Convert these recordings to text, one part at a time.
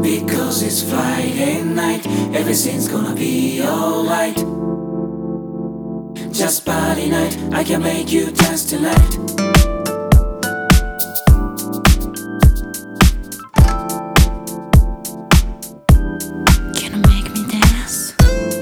Because it's Friday night, everything's gonna be alright. Just party night, I can make you dance tonight. Can you make me dance?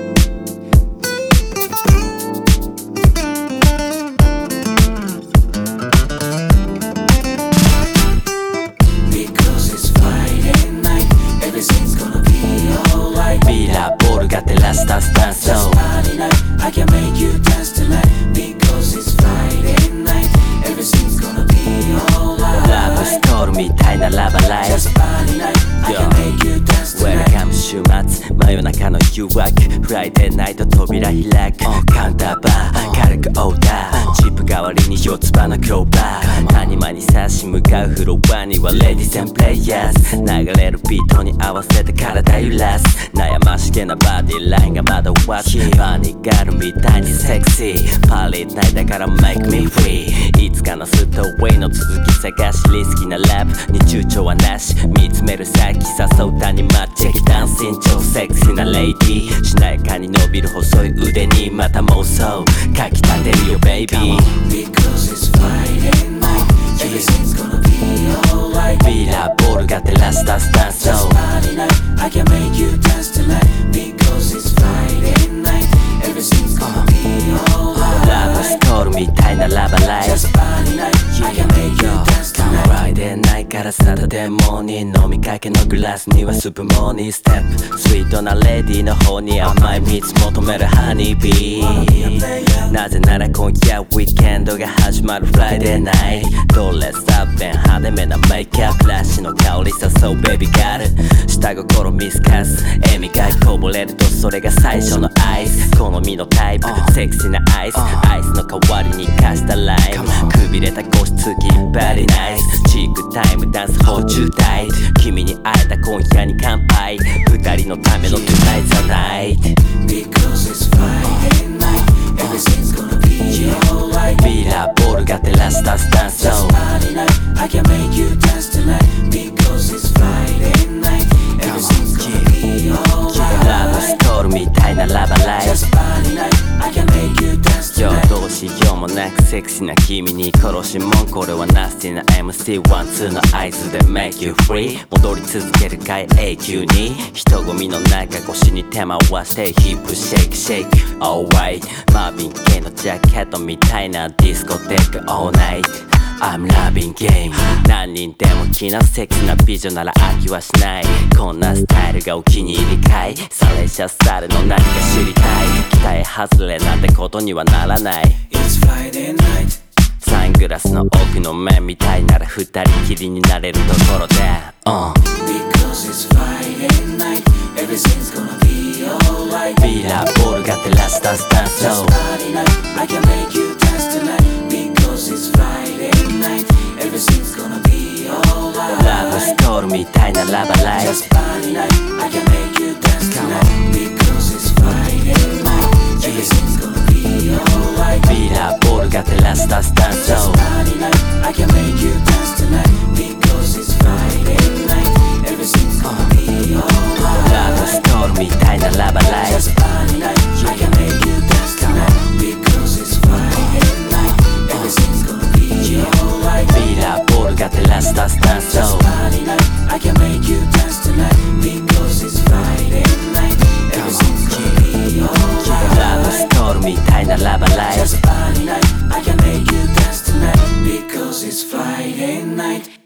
Because it's Friday night, everything's gonna be alright. ビラボールが照らしたスタンス Just party night, I can make you dance tonight. Because it's Friday night, everything's gonna be alright. ラブストールみたいなラバライフ Just party night, I can make you dance tonight. Welcome 週末真夜中の誘惑フライデーナイト扉開くカウンターバー軽くオーダーチップ代わりに四つ葉のクローバー谷間に差し向かうフロアにはレディーズ&プレイヤーズ流れるビートに合わせて体揺らす悩ましげなバディラインが惑わすパニックガールみたいにセクシーパレードナイトだから make me free いつかのストーリーの続き探しリスキーなラップに躊躇はなし見つめる先誘う谷間チェキダンス身長セクシーなレイディーしなやかに伸びる細い腕にまた妄想かきたてるよベイビー Because it's Friday night, everything's gonna be alright. ビラボールが照らしたスタンス Just party night, I can make you dance tonight. Because it's Friday night, everything's gonna be alright. ラブストールみたいなラバライフ Just party night, I can make you dance tonight. フライデーナイトからサタデーモーニング飲みかけのグラスにはスープモーニーステップスイートなレディーの方に甘い蜜求めるハニービーなぜなら今夜ウィーケンドが始まるフライデーナイトドレスアップ派手めなメイクアップラッシュの香り誘うベビーガール下心見透かす笑みがこぼれるとそれが最初のアイス好みのタイプセクシーなアイスの代わりに貸したライムくびれた個室きバリナイスチークタイムダンス放渋滞君に会えた今夜に乾杯二人のための Tonight's the night Because it's Friday night, everything's gonna be alright. ビラボールが照らしたスタンス Just party night, I can make you dance tonight. Because it's Friday night, everything's gonna be alright. ラブストールみたいなラバライフ Just party night, I can make you dance 今 tonight. 日どうしようもなくセクシーな君に殺しもんこれはナスティな MC12 の合図で Make you free 戻り続けるかい永久に人混みの中越しに手回してヒップシェイクシェイク Alright マービン系のジャケットみたいなディスコテック All night I'm loving game 何人でも気なセクシーな美女なら飽きはしないこんなスタイルがお気に入りかいされしゃされの何か知りたい期待外れなんてことにはならない It's Friday night. サングラスの奥の目みたいなら二人きりになれるところで、 Because it's Friday night, everything's gonna be alright. ビラボールが照らしたスタンス Just party night, I can make you dance tonight. Because it's Friday night, everything's gonna be alright. ラブストールみたいなラバライフ Just party night, I can make you dance tonight. Because it's Friday night, everything's gonna be alright. ビラボールが照らしたスタンス Just party night, I can make you dance tonight. Because it's Friday night, everything's gonna be alright. ラブストールみたいなラバライフ Just party night, I can make you dance tonight. Because it's Friday night, everything's gonna be alright. ビラボールが照らしたスタンス Just party night, I can make you dance tonight. Because it's Friday night, everything's gonna be alright. ラブストールみたいなラバライフ Just party night, I can make you dance tonight. Because it's Friday night.